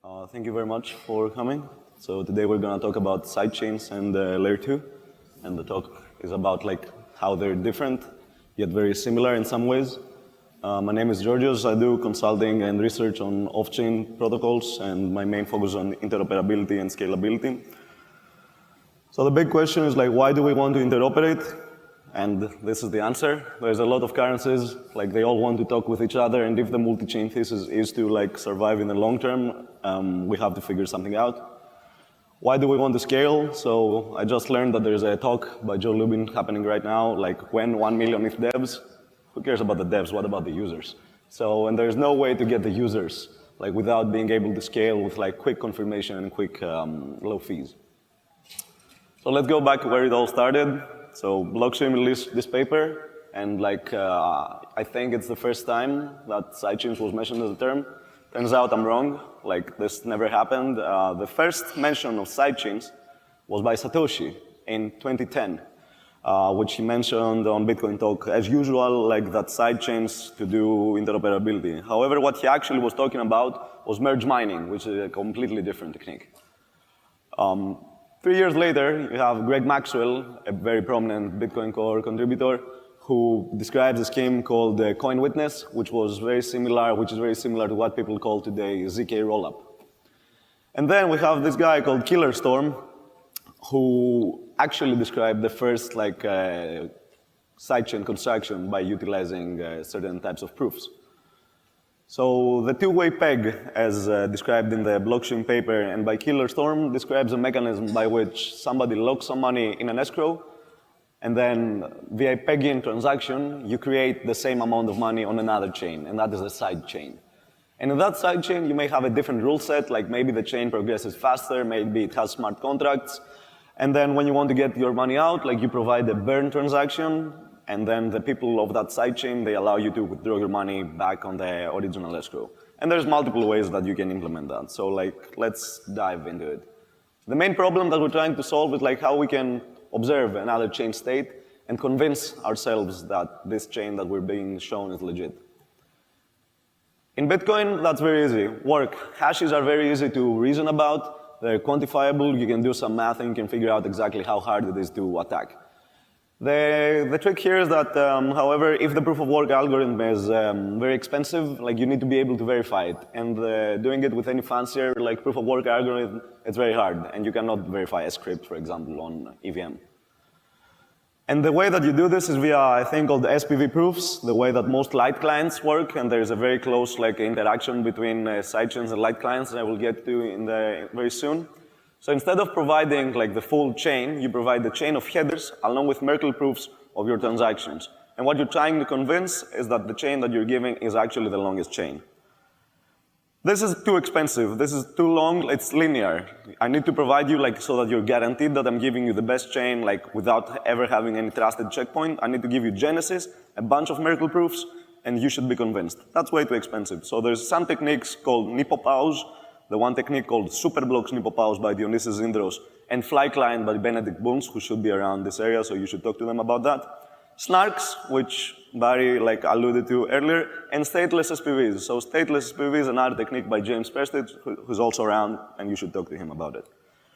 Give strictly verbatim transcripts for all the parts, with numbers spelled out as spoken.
Uh, thank you very much for coming. So today we're going to talk about sidechains and uh, layer two, and the talk is about like how they're different yet very similar in some ways. Uh, my name is Georgios. I do consulting and research on off-chain protocols, and my main focus on interoperability and scalability. So the big question is like, why do we want to interoperate? And this is the answer. There's a lot of currencies, like they all want to talk with each other, and if the multi-chain thesis is to like survive in the long term, um, we have to figure something out. Why do we want to scale? So I just learned that there's a talk by Joe Lubin happening right now, like when one million E T H devs, who cares about the devs, what about the users? So, and there's no way to get the users, like without being able to scale with like quick confirmation and quick um, low fees. So let's go back where it all started. So Blockstream released this paper, and like uh, I think it's the first time that sidechains was mentioned as a term. Turns out I'm wrong. Like this never happened. Uh, the first mention of sidechains was by Satoshi in twenty ten, uh, which he mentioned on Bitcoin Talk as usual, like that sidechains to do interoperability. However, what he actually was talking about was merge mining, which is a completely different technique. Um, Three years later, you have Greg Maxwell, a very prominent Bitcoin Core contributor, who describes a scheme called the Coin Witness, which was very similar, which is very similar to what people call today Z K Rollup. And then we have this guy called Killer Storm, who actually described the first like uh, sidechain construction by utilizing uh, certain types of proofs. So the two-way peg, as uh, described in the Blockstream paper and by Killer Storm, describes a mechanism by which somebody locks some money in an escrow, and then via a peg-in transaction, you create the same amount of money on another chain, and that is a side chain. And in that side chain, you may have a different rule set, like maybe the chain progresses faster, maybe it has smart contracts, and then when you want to get your money out, like you provide a burn transaction, and then the people of that sidechain, they allow you to withdraw your money back on the original escrow. And there's multiple ways that you can implement that. So like, let's dive into it. The main problem that we're trying to solve is like how we can observe another chain state and convince ourselves that this chain that we're being shown is legit. In Bitcoin, that's very easy. Work. Hashes are very easy to reason about. They're quantifiable. You can do some math and you can figure out exactly how hard it is to attack. The, the trick here is that, um, however, if the proof of work algorithm is um, very expensive, like you need to be able to verify it. And uh, doing it with any fancier like proof of work algorithm, it's very hard. And you cannot verify a script, for example, on E V M. And the way that you do this is via a thing called S P V proofs, the way that most light clients work. And there's a very close like interaction between uh, sidechains and light clients that I will get to in the, very soon. So instead of providing like the full chain, you provide the chain of headers along with Merkle proofs of your transactions. And what you're trying to convince is that the chain that you're giving is actually the longest chain. This is too expensive. This is too long. It's linear. I need to provide you like so that you're guaranteed that I'm giving you the best chain like without ever having any trusted checkpoint. I need to give you Genesis, a bunch of Merkle proofs, and you should be convinced. That's way too expensive. So there's some techniques called Nipopause, the one technique called Superblocks Nipopause by Dionysios Zindros, and FlyClient by Benedict Bunz, who should be around this area, so you should talk to them about that. Snarks, which Barry like alluded to earlier, and stateless S P Vs. So stateless S P V is another technique by James Prestige, who, who's also around, and you should talk to him about it.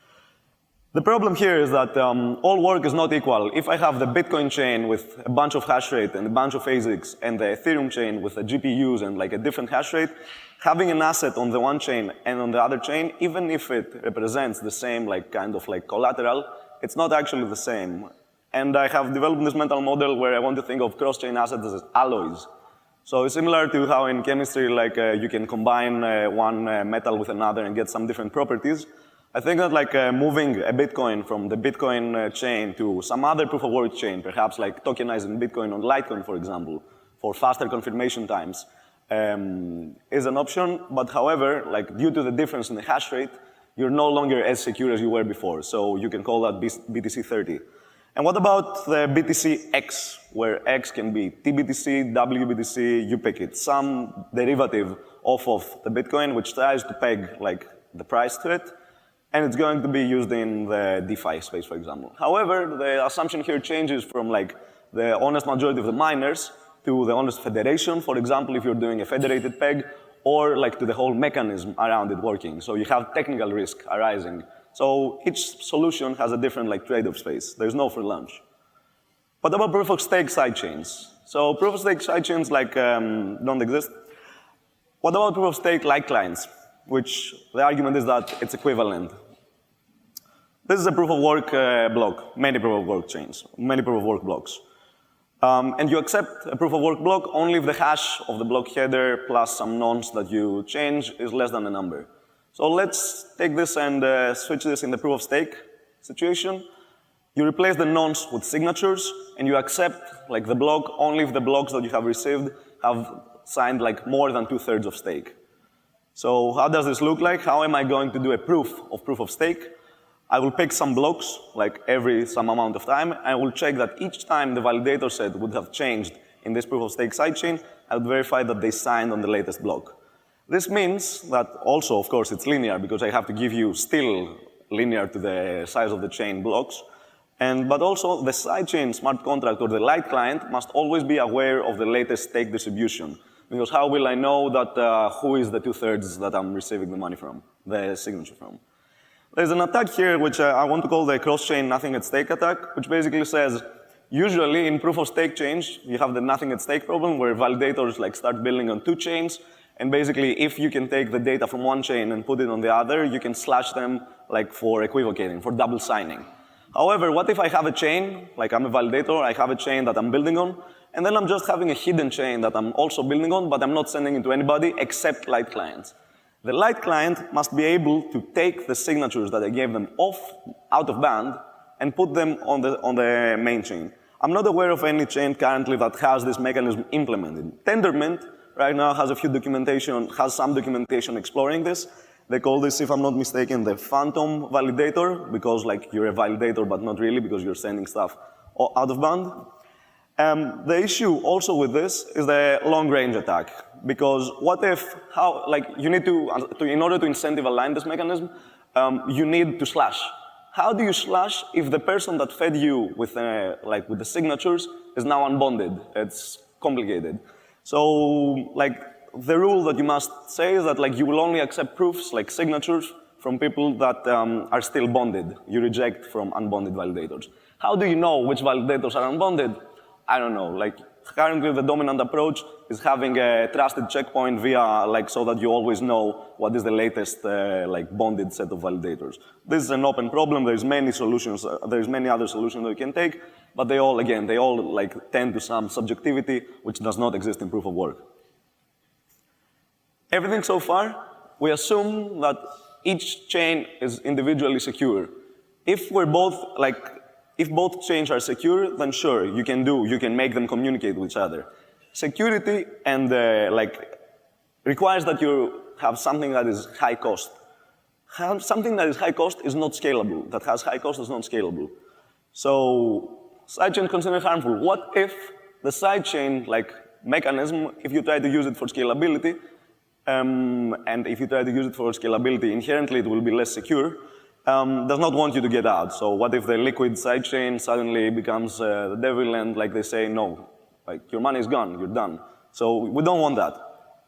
The problem here is that um, all work is not equal. If I have the Bitcoin chain with a bunch of hash rate and a bunch of A SICs, and the Ethereum chain with the G P Us and like a different hash rate, having an asset on the one chain and on the other chain, even if it represents the same like kind of like collateral, it's not actually the same. And I have developed this mental model where I want to think of cross-chain assets as alloys. So it's similar to how in chemistry like uh, you can combine uh, one uh, metal with another and get some different properties. I think that like uh, moving a Bitcoin from the Bitcoin uh, chain to some other proof of work chain, perhaps like tokenizing Bitcoin on Litecoin, for example, for faster confirmation times, um, is an option. But however, like due to the difference in the hash rate, you're no longer as secure as you were before. So you can call that B T C thirty. And what about the B T C X, where X can be T B T C, W B T C, you pick it, some derivative off of the Bitcoin, which tries to peg like the price to it. And it's going to be used in the DeFi space, for example. However, the assumption here changes from like the honest majority of the miners to the honest federation. For example, if you're doing a federated peg, or like to the whole mechanism around it working. So you have technical risk arising. So each solution has a different like trade-off space. There's no free lunch. What about proof of stake sidechains? So proof of stake sidechains like um, don't exist. What about proof of stake like clients? Which the argument is that it's equivalent. This is a proof of work uh, block, many proof of work chains, many proof of work blocks. Um, and you accept a proof of work block only if the hash of the block header plus some nonce that you change is less than a number. So let's take this and uh, switch this in the proof of stake situation. You replace the nonce with signatures, and you accept like the block only if the blocks that you have received have signed like more than two-thirds of stake. So how does this look like? How am I going to do a proof of proof of stake? I will pick some blocks, like every some amount of time, and I will check that each time the validator set would have changed in this proof of stake sidechain, I would verify that they signed on the latest block. This means that also, of course, it's linear, because I have to give you still linear to the size of the chain blocks. And, but also, the sidechain smart contract or the light client must always be aware of the latest stake distribution. Because how will I know that uh, who is the two-thirds that I'm receiving the money from, the signature from? There's an attack here which uh, I want to call the cross-chain nothing at stake attack, which basically says, usually in proof of stake change, you have the nothing at stake problem where validators like start building on two chains, and basically if you can take the data from one chain and put it on the other, you can slash them like for equivocating, for double signing. However, what if I have a chain, like I'm a validator, I have a chain that I'm building on, and then I'm just having a hidden chain that I'm also building on, but I'm not sending it to anybody except light clients. The light client must be able to take the signatures that I gave them off, out of band, and put them on the, on the main chain. I'm not aware of any chain currently that has this mechanism implemented. Tendermint right now has a few documentation, has some documentation exploring this. They call this, if I'm not mistaken, the phantom validator, because like you're a validator, but not really, because you're sending stuff out of band. Um, the issue also with this is the long-range attack, because what if, how, like, you need to, to in order to incentive align this mechanism, um, you need to slash. How do you slash if the person that fed you with, uh, like, with the signatures is now unbonded? It's complicated. So, like, the rule that you must say is that, like, you will only accept proofs, like signatures, from people that um, are still bonded. You reject from unbonded validators. How do you know which validators are unbonded? I don't know, like, currently the dominant approach is having a trusted checkpoint via, like, so that you always know what is the latest, uh, like, bonded set of validators. This is an open problem, there's many solutions, uh, there's many other solutions that you can take, but they all, again, they all, like, tend to some subjectivity, which does not exist in proof of work. Everything so far, we assume that each chain is individually secure. If we're both, like, If both chains are secure, then sure, you can do, you can make them communicate with each other. Security and uh, like requires that you have something that is high cost. Have something that is high cost is not scalable. That has high cost is not scalable. So sidechain is considered harmful. What if the sidechain like mechanism, if you try to use it for scalability, um, and if you try to use it for scalability, inherently it will be less secure. Um, does not want you to get out. So what if the liquid sidechain suddenly becomes uh, the devil and like they say, no, like your money is gone, you're done. So we don't want that.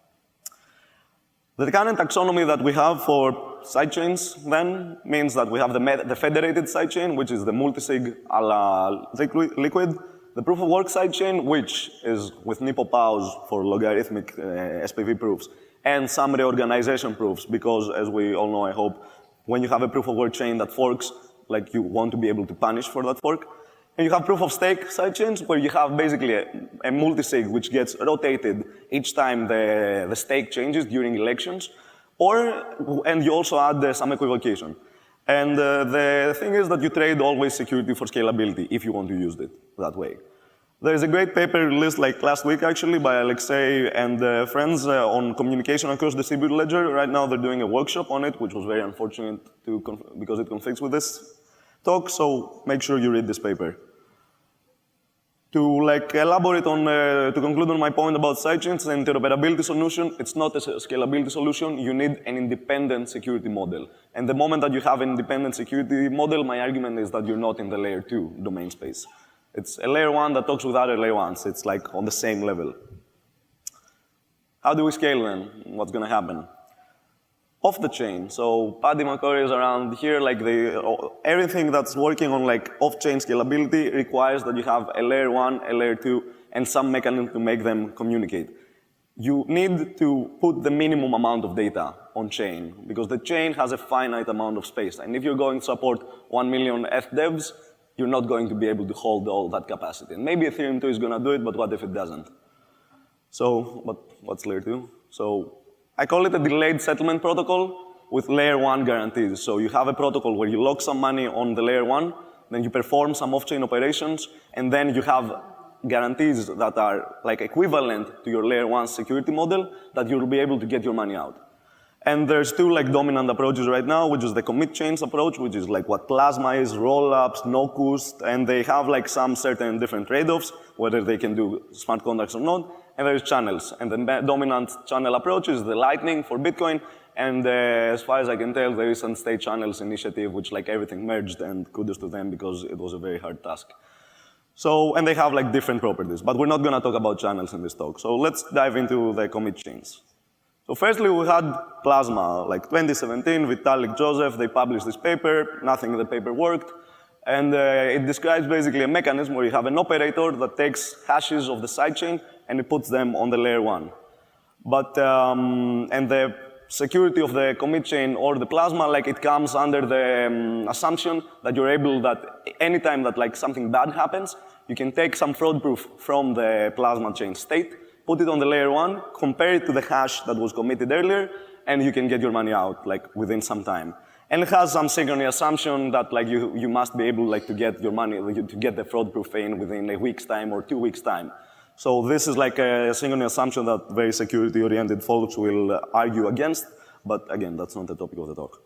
The current taxonomy that we have for sidechains then means that we have the, the federated sidechain, which is the multisig a la liquid, the proof of work sidechain, which is with NIPO-PAUs for logarithmic uh, S P V proofs, and some reorganization proofs, because as we all know, I hope, when you have a proof of work chain that forks, like you want to be able to punish for that fork. And you have proof of stake sidechains where you have basically a, a multisig which gets rotated each time the, the stake changes during elections. Or, and you also add uh, some equivocation. And uh, the thing is that you trade always security for scalability if you want to use it that way. There is a great paper released like last week actually by Alexei and uh, friends uh, on communication across distributed ledger. Right now they're doing a workshop on it, which was very unfortunate to because it conflicts with this talk, so make sure you read this paper. To like elaborate on, uh, to conclude on my point about sidechains and interoperability solution, it's not a scalability solution, you need an independent security model. And the moment that you have an independent security model, my argument is that you're not in the layer two domain space. It's a layer one that talks with other layer ones. It's like on the same level. how do we scale then? What's going to happen? Off the chain. So Paddy McCory is around here. Like the, everything that's working on like off-chain scalability requires that you have a layer one, a layer two, and some mechanism to make them communicate. You need to put the minimum amount of data on chain because the chain has a finite amount of space. And if you're going to support one million E T H devs, you're not going to be able to hold all that capacity. And maybe Ethereum two is going to do it, but what if it doesn't? So, but what's layer two? So I call it a delayed settlement protocol with layer one guarantees. So you have a protocol where you lock some money on the layer one, then you perform some off-chain operations, and then you have guarantees that are like equivalent to your layer one security model that you'll be able to get your money out. And there's two like dominant approaches right now, which is the commit chains approach, which is like what Plasma is, rollups, no-cust, and they have like some certain different trade-offs, whether they can do smart contracts or not, and there's channels. And the dominant channel approach is the Lightning for Bitcoin, and uh, as far as I can tell, the recent State Channels initiative, which like everything merged, and kudos to them because it was a very hard task. So, and they have like different properties, but we're not gonna talk about channels in this talk. So let's dive into the commit chains. So firstly, we had Plasma, like twenty seventeen, Vitalik Joseph, they published this paper, nothing in the paper worked, and uh, it describes basically a mechanism where you have an operator that takes hashes of the sidechain and it puts them on the layer one. But, um, and the security of the commit chain or the Plasma, like it comes under the um, assumption that you're able that anytime that like something bad happens, you can take some fraud proof from the Plasma chain state, put it on the layer one, compare it to the hash that was committed earlier, and you can get your money out like within some time. And it has some synchrony assumption that like you, you must be able like to get your money, to get the fraud proof in within a week's time or two weeks time. So this is like a synchrony assumption that very security-oriented folks will argue against, but again, that's not the topic of the talk.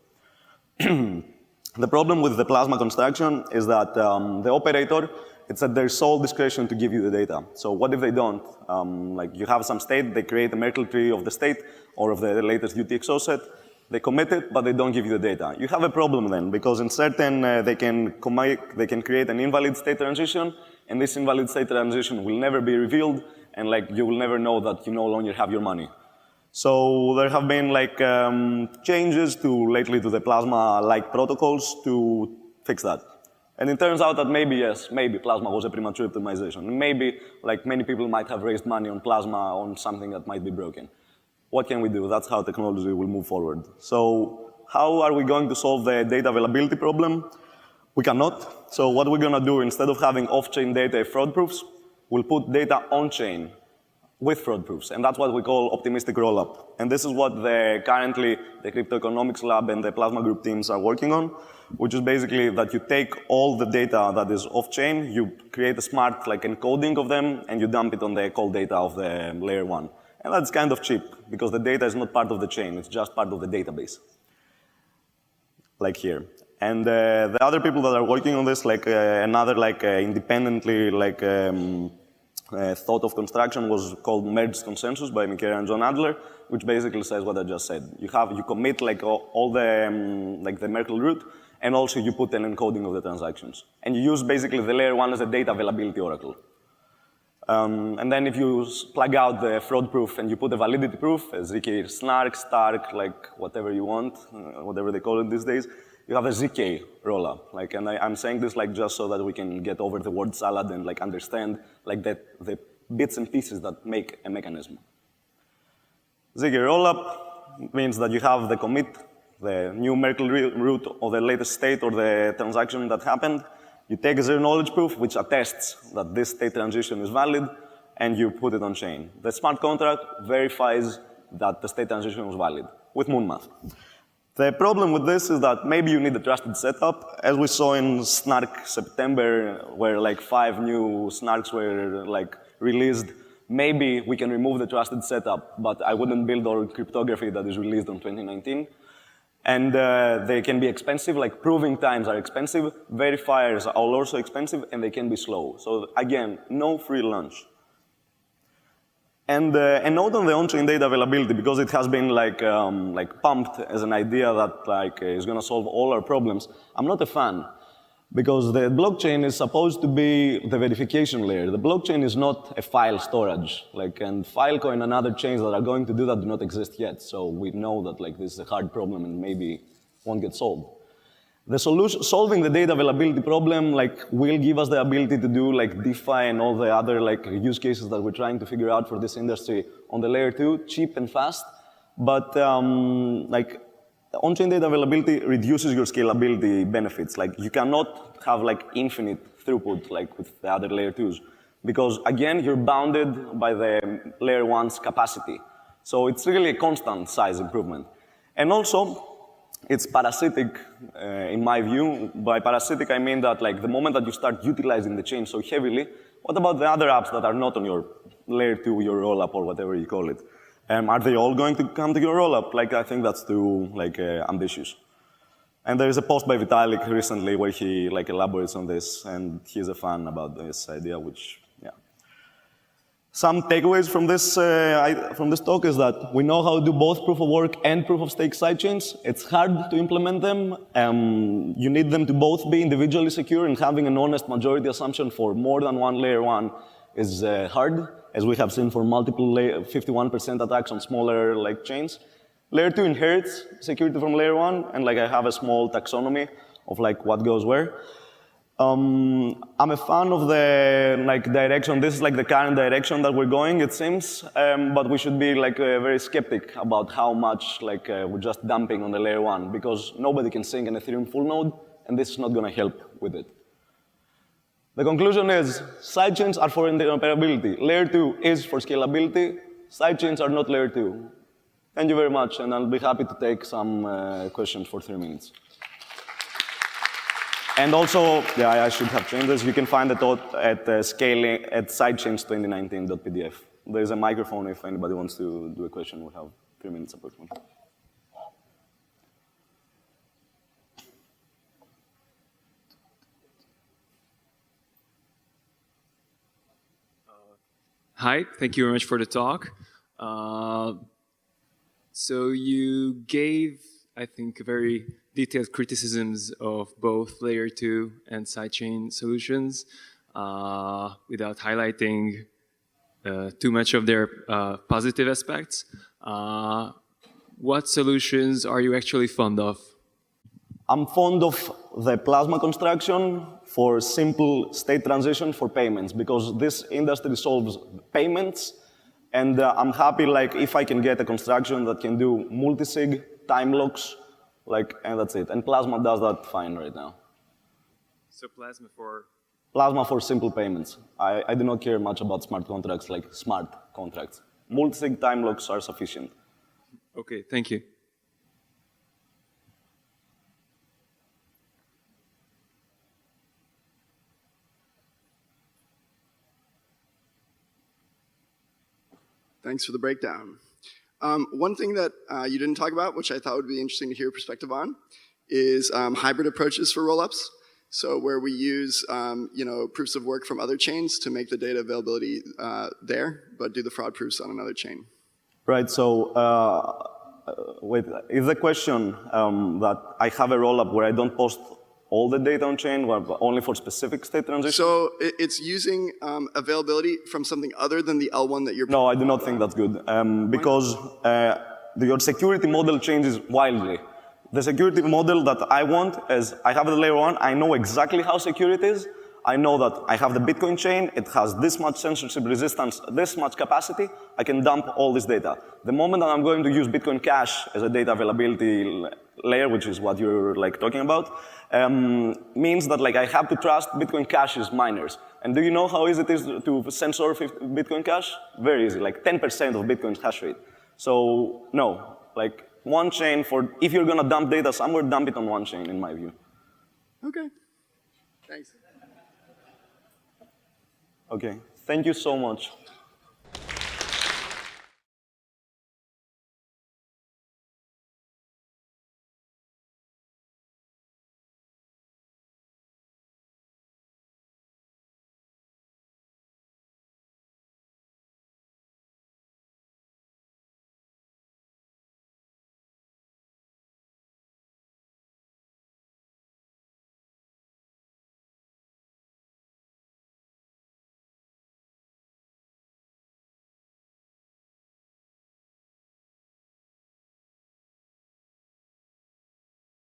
The problem with the Plasma construction is that um, the operator, it's at their sole discretion to give you the data. So what if they don't? Um, like you have some state, they create a Merkle tree of the state or of the latest U T X O set, they commit it, but they don't give you the data. You have a problem then, because in certain, uh, they, can they can create an invalid state transition, and this invalid state transition will never be revealed, and like you will never know that you no longer have your money. So there have been like um, changes to lately to the Plasma-like protocols to fix that. And it turns out that maybe, yes, maybe Plasma was a premature optimization. Maybe like many people might have raised money on Plasma on something that might be broken. What can we do? That's how technology will move forward. So how are we going to solve the data availability problem? We cannot. So what we're going to do, instead of having off-chain data fraud proofs, we'll put data on-chain with fraud proofs. And that's what we call optimistic rollup. And this is what the, currently the Crypto Economics Lab and the Plasma Group teams are working on, which is basically that you take all the data that is off-chain, you create a smart like encoding of them, and you dump it on the call data of the layer one. And that's kind of cheap, because the data is not part of the chain, it's just part of the database, like here. And uh, the other people that are working on this, like uh, another like uh, independently like um, uh, thought of construction was called Merged Consensus by Michele and John Adler, which basically says what I just said. You have, you commit like all, all the, um, like the Merkle root, and also you put an encoding of the transactions. And you use basically the layer one as a data availability oracle. Um, and then if you plug out the fraud proof and you put a validity proof, a Z K snark, stark, like whatever you want, uh, whatever they call it these days, you have a Z K rollup. Like, and I, I'm saying this like just so that we can get over the word salad and like understand like that the bits and pieces that make a mechanism. Z K rollup means that you have the commit, the new Merkle root or the latest state or the transaction that happened. You take a zero knowledge proof, which attests that this state transition is valid, and you put it on chain. The smart contract verifies that the state transition was valid with Moonmath. The problem with this is that maybe you need a trusted setup, as we saw in Snark September, where like five new Snarks were like released. Maybe we can remove the trusted setup, but I wouldn't build our cryptography that is released in twenty nineteen. And uh, they can be expensive, like proving times are expensive, verifiers are also expensive, and they can be slow. So again, no free lunch. And uh, a note on the on-chain data availability, because it has been like, um, like pumped as an idea that like is gonna solve all our problems. I'm not a fan. Because the blockchain is supposed to be the verification layer. The blockchain is not a file storage. Like, and Filecoin and other chains that are going to do that do not exist yet. So we know that like, this is a hard problem and maybe won't get solved. The solution, solving the data availability problem like, will give us the ability to do like, DeFi and all the other like, use cases that we're trying to figure out for this industry on the layer two, cheap and fast. But um, like, on-chain data availability reduces your scalability benefits. Like you cannot have like infinite throughput like with the other layer twos, because again you're bounded by the layer one's capacity. So it's really a constant size improvement, and also it's parasitic uh, in my view. By parasitic I mean that like the moment that you start utilizing the chain so heavily, what about the other apps that are not on your layer two, your rollup or whatever you call it? Um, are they all going to come to your rollup? Like, I think that's too like uh, ambitious. And there is a post by Vitalik recently where he like elaborates on this, and he's a fan about this idea. Which, yeah. Some takeaways from this uh, I, from this talk is that we know how to do both proof of work and proof of stake sidechains. It's hard to implement them. Um, you need them to both be individually secure, and having an honest majority assumption for more than one layer one is uh, hard, as we have seen for multiple fifty-one percent attacks on smaller like chains. Layer two inherits security from layer one, and like I have a small taxonomy of like what goes where. Um, I'm a fan of the like direction. This is like the current direction that we're going, it seems, um, but we should be like uh, very skeptic about how much like uh, we're just dumping on the layer one, because nobody can sync an Ethereum full node, and this is not going to help with it. The conclusion is, sidechains are for interoperability. Layer two is for scalability. Sidechains are not layer two. Thank you very much, and I'll be happy to take some uh, questions for three minutes. And also, yeah, I should have changed this. You can find the talk at uh, scaling at sidechains twenty nineteen dot P D F. There is a microphone if anybody wants to do a question. We have three minutes approximately. Hi, thank you very much for the talk. Uh, so you gave, I think, very detailed criticisms of both layer two and sidechain solutions uh, without highlighting uh, too much of their uh, positive aspects. Uh, what solutions are you actually fond of? I'm fond of the plasma construction for simple state transition for payments, because this industry solves payments, and uh, I'm happy like if I can get a construction that can do multi-sig, time locks, like, and that's it. And Plasma does that fine right now. So Plasma for? Plasma for simple payments. I, I do not care much about smart contracts, like smart contracts. Multi-sig time locks are sufficient. Okay, thank you. Thanks for the breakdown. Um, one thing that uh, you didn't talk about, which I thought would be interesting to hear your perspective on, is um, hybrid approaches for rollups. So where we use um, you know, proofs of work from other chains to make the data availability uh, there, but do the fraud proofs on another chain. Right, so uh, wait, is the question um, that I have a rollup where I don't post all the data on chain, or only for specific state transitions? So it's using um, availability from something other than the L one that you're... No, I do not think that's good, um, because uh, your security model changes wildly. The security model that I want is, I have the layer one, I know exactly how secure it is, I know that I have the Bitcoin chain, it has this much censorship resistance, this much capacity, I can dump all this data. The moment that I'm going to use Bitcoin Cash as a data availability layer, which is what you're like talking about, um, means that like I have to trust Bitcoin Cash's miners. And do you know how easy it is to censor Bitcoin Cash? Very easy, like ten percent of Bitcoin's hash rate. So no, like one chain for, if you're gonna dump data somewhere, dump it on one chain, in my view. Okay, thanks. Okay, thank you so much.